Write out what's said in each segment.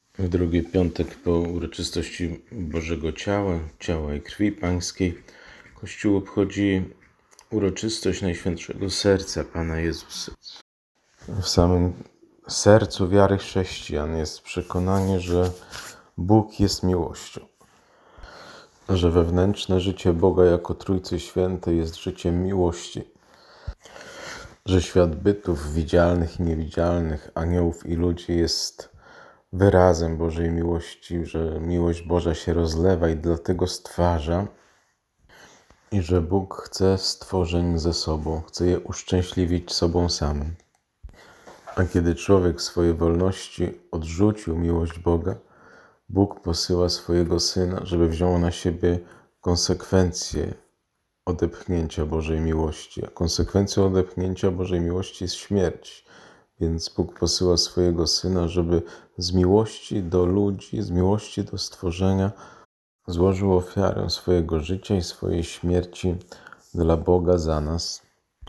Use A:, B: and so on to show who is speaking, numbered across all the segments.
A: W drugi piątek po uroczystości Bożego Ciała i Krwi Pańskiej, Kościół obchodzi uroczystość Najświętszego Serca Pana Jezusa. W samym sercu wiary chrześcijan jest przekonanie, że Bóg jest miłością, że wewnętrzne życie Boga jako Trójcy Świętej jest życiem miłości, że świat bytów widzialnych i niewidzialnych, aniołów i ludzi jest wyrazem Bożej miłości, że miłość Boża się rozlewa i dlatego stwarza, i że Bóg chce stworzeń ze sobą, chce je uszczęśliwić sobą samym. A kiedy człowiek w swojej wolności odrzucił miłość Boga, Bóg posyła swojego Syna, żeby wziął na siebie konsekwencje odepchnięcia Bożej miłości. A konsekwencją odepchnięcia Bożej miłości jest śmierć. Więc Bóg posyła swojego Syna, żeby z miłości do ludzi, z miłości do stworzenia złożył ofiarę swojego życia i swojej śmierci dla Boga za nas.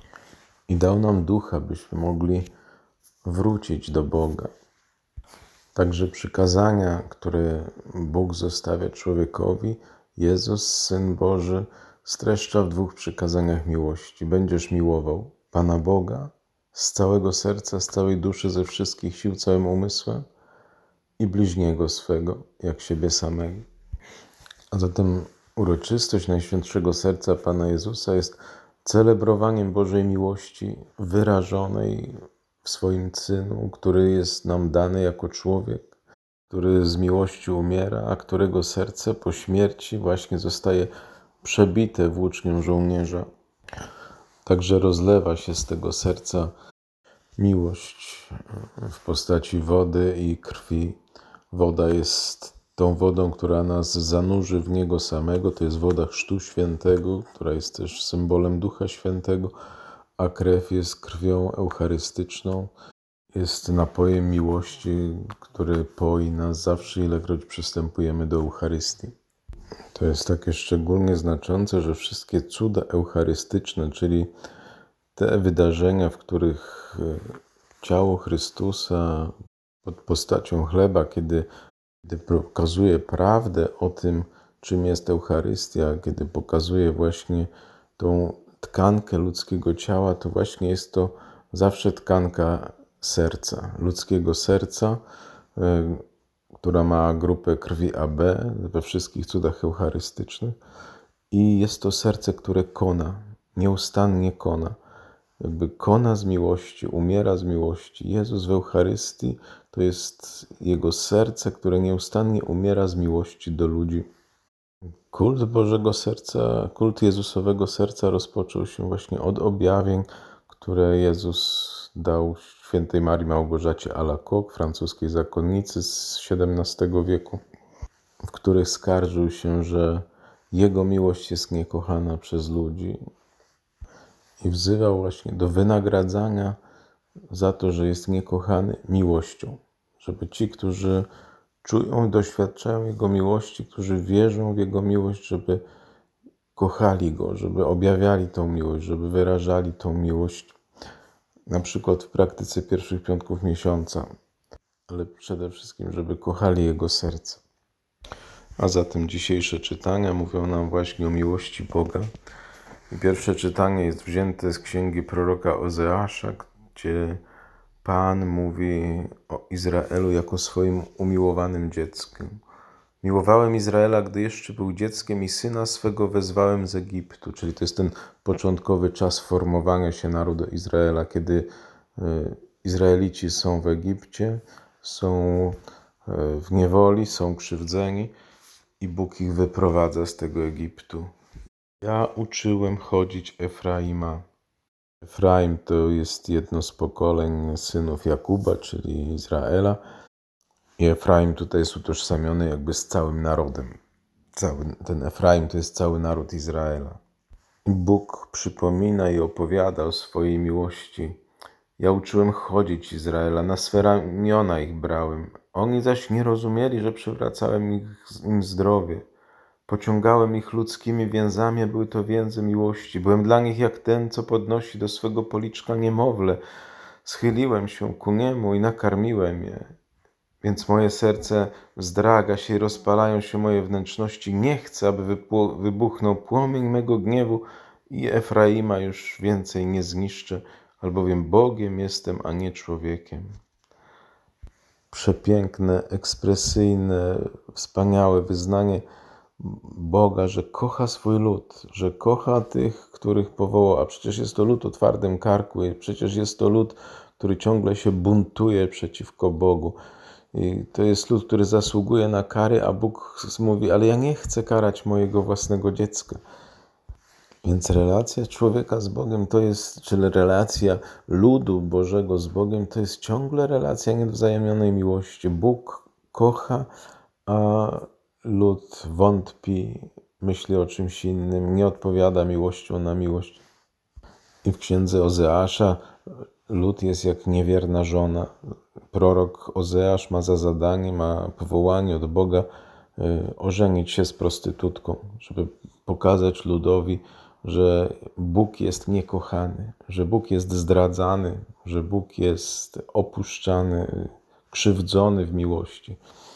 A: I dał nam Ducha, byśmy mogli wrócić do Boga. Także przykazania, które Bóg zostawia człowiekowi, Jezus, Syn Boży, streszcza w 2 przykazaniach miłości. Będziesz miłował Pana Boga z całego serca, z całej duszy, ze wszystkich sił, całym umysłem i bliźniego swego, jak siebie samego. A zatem uroczystość Najświętszego Serca Pana Jezusa jest celebrowaniem Bożej miłości wyrażonej w swoim Synu, który jest nam dany jako człowiek, który z miłości umiera, a którego serce po śmierci właśnie zostaje przebite włócznią żołnierza. Także rozlewa się z tego serca miłość w postaci wody i krwi. Woda jest tą wodą, która nas zanurzy w Niego samego. To jest woda Chrztu Świętego, która jest też symbolem Ducha Świętego, a krew jest krwią eucharystyczną. Jest napojem miłości, który poi nas zawsze, ilekroć przystępujemy do Eucharystii. To jest takie szczególnie znaczące, że wszystkie cuda eucharystyczne, czyli te wydarzenia, w których ciało Chrystusa pod postacią chleba, kiedy pokazuje prawdę o tym, czym jest Eucharystia, kiedy pokazuje właśnie tą tkankę ludzkiego ciała, to właśnie jest to zawsze tkanka serca, ludzkiego serca, która ma grupę krwi AB we wszystkich cudach eucharystycznych. I jest to serce, które kona, nieustannie kona. Jakby kona z miłości, umiera z miłości. Jezus w Eucharystii to jest Jego serce, które nieustannie umiera z miłości do ludzi. Kult Bożego Serca, kult Jezusowego Serca rozpoczął się właśnie od objawień, które Jezus dał świętej Marii Małgorzacie Alacoque, francuskiej zakonnicy z XVII wieku, w których skarżył się, że Jego miłość jest niekochana przez ludzi i wzywał właśnie do wynagradzania za to, że jest niekochany miłością. Żeby ci, którzy czują i doświadczają Jego miłości, którzy wierzą w Jego miłość, żeby kochali Go, żeby objawiali tą miłość, żeby wyrażali tą miłość, na przykład w praktyce pierwszych piątków miesiąca, ale przede wszystkim, żeby kochali Jego serce. A zatem dzisiejsze czytania mówią nam właśnie o miłości Boga. I pierwsze czytanie jest wzięte z księgi proroka Ozeasza, gdzie Pan mówi o Izraelu jako swoim umiłowanym dzieckiem. Miłowałem Izraela, gdy jeszcze był dzieckiem i syna swego wezwałem z Egiptu. Czyli to jest ten początkowy czas formowania się narodu Izraela, kiedy Izraelici są w Egipcie, są w niewoli, są krzywdzeni i Bóg ich wyprowadza z tego Egiptu. Ja uczyłem chodzić Efraima. Efraim to jest jedno z pokoleń synów Jakuba, czyli Izraela. I Efraim tutaj jest utożsamiony jakby z całym narodem. Ten Efraim to jest cały naród Izraela. I Bóg przypomina i opowiada o swojej miłości. Ja uczyłem chodzić Izraela, na swe ramiona ich brałem. Oni zaś nie rozumieli, że przywracałem im zdrowie. Pociągałem ich ludzkimi więzami, a były to więzy miłości. Byłem dla nich jak ten, co podnosi do swego policzka niemowlę. Schyliłem się ku niemu i nakarmiłem je. Więc moje serce wzdraga się i rozpalają się moje wnętrzności. Nie chcę, aby wybuchnął płomień mego gniewu i Efraima już więcej nie zniszczę, albowiem Bogiem jestem, a nie człowiekiem. Przepiękne, ekspresyjne, wspaniałe wyznanie Boga, że kocha swój lud, że kocha tych, których powołał, a przecież jest to lud o twardym karku i przecież jest to lud, który ciągle się buntuje przeciwko Bogu. I to jest lud, który zasługuje na kary, a Bóg mówi, ale ja nie chcę karać mojego własnego dziecka. Więc relacja człowieka z Bogiem to jest, czyli relacja ludu Bożego z Bogiem, to jest ciągle relacja niewzajemnionej miłości. Bóg kocha, a lud wątpi, myśli o czymś innym, nie odpowiada miłością na miłość. I w księdze Ozeasza lud jest jak niewierna żona. Prorok Ozeasz ma za zadanie, ma powołanie od Boga ożenić się z prostytutką, żeby pokazać ludowi, że Bóg jest niekochany, że Bóg jest zdradzany, że Bóg jest opuszczany, krzywdzony w miłości,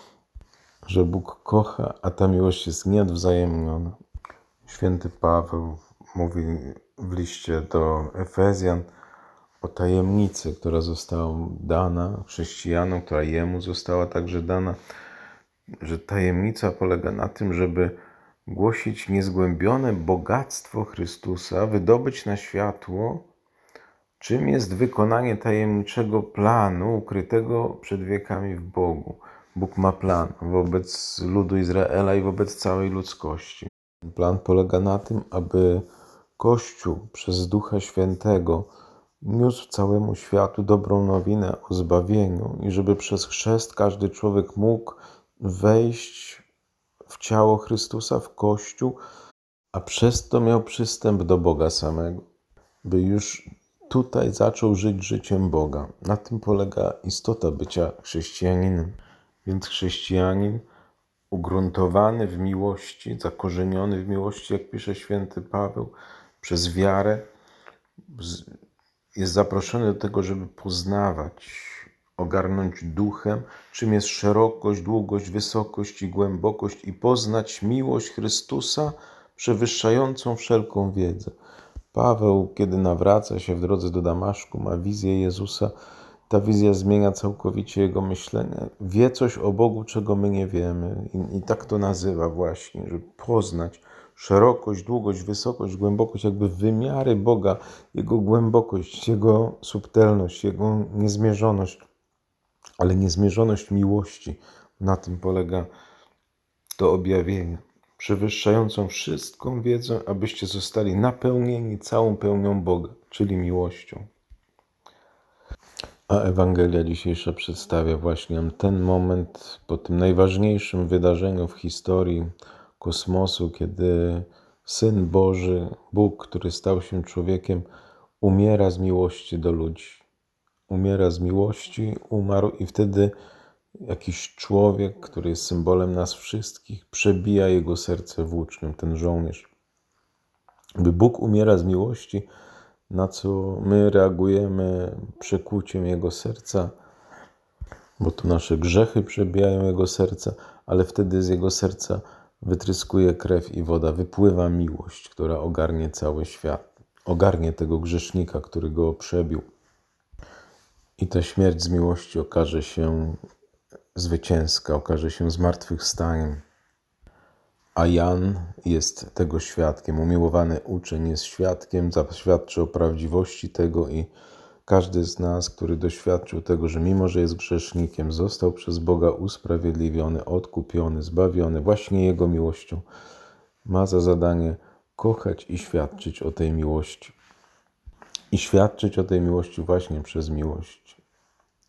A: że Bóg kocha, a ta miłość jest nieodwzajemniona. Święty Paweł mówi w liście do Efezjan o tajemnicy, która została dana chrześcijanom, która jemu została także dana, że tajemnica polega na tym, żeby głosić niezgłębione bogactwo Chrystusa, wydobyć na światło, czym jest wykonanie tajemniczego planu ukrytego przed wiekami w Bogu. Bóg ma plan wobec ludu Izraela i wobec całej ludzkości. Ten plan polega na tym, aby Kościół przez Ducha Świętego niósł całemu światu dobrą nowinę o zbawieniu i żeby przez chrzest każdy człowiek mógł wejść w ciało Chrystusa, w Kościół, a przez to miał przystęp do Boga samego, by już tutaj zaczął żyć życiem Boga. Na tym polega istota bycia chrześcijaninem. Więc chrześcijanin ugruntowany w miłości, zakorzeniony w miłości, jak pisze święty Paweł, przez wiarę jest zaproszony do tego, żeby poznawać, ogarnąć duchem, czym jest szerokość, długość, wysokość i głębokość i poznać miłość Chrystusa przewyższającą wszelką wiedzę. Paweł, kiedy nawraca się w drodze do Damaszku, ma wizję Jezusa. Ta wizja zmienia całkowicie jego myślenie. Wie coś o Bogu, czego my nie wiemy. I tak to nazywa właśnie, żeby poznać szerokość, długość, wysokość, głębokość, jakby wymiary Boga, Jego głębokość, Jego subtelność, Jego niezmierzoność, ale niezmierzoność miłości. Na tym polega to objawienie, przewyższającą wszystką wiedzę, abyście zostali napełnieni całą pełnią Boga, czyli miłością. A Ewangelia dzisiejsza przedstawia właśnie ten moment po tym najważniejszym wydarzeniu w historii kosmosu, kiedy Syn Boży, Bóg, który stał się człowiekiem, umiera z miłości do ludzi. Umiera z miłości, umarł i wtedy jakiś człowiek, który jest symbolem nas wszystkich, przebija jego serce włócznią, ten żołnierz. By Bóg umiera z miłości, na co my reagujemy przekłuciem Jego serca, bo to nasze grzechy przebijają Jego serca, ale wtedy z Jego serca wytryskuje krew i woda, wypływa miłość, która ogarnie cały świat, ogarnie tego grzesznika, który go przebił. I ta śmierć z miłości okaże się zwycięska, okaże się zmartwychwstaniem. A Jan jest tego świadkiem, umiłowany uczeń jest świadkiem, zaświadczy o prawdziwości tego i każdy z nas, który doświadczył tego, że mimo, że jest grzesznikiem, został przez Boga usprawiedliwiony, odkupiony, zbawiony właśnie Jego miłością, ma za zadanie kochać i świadczyć o tej miłości. I świadczyć o tej miłości właśnie przez miłość.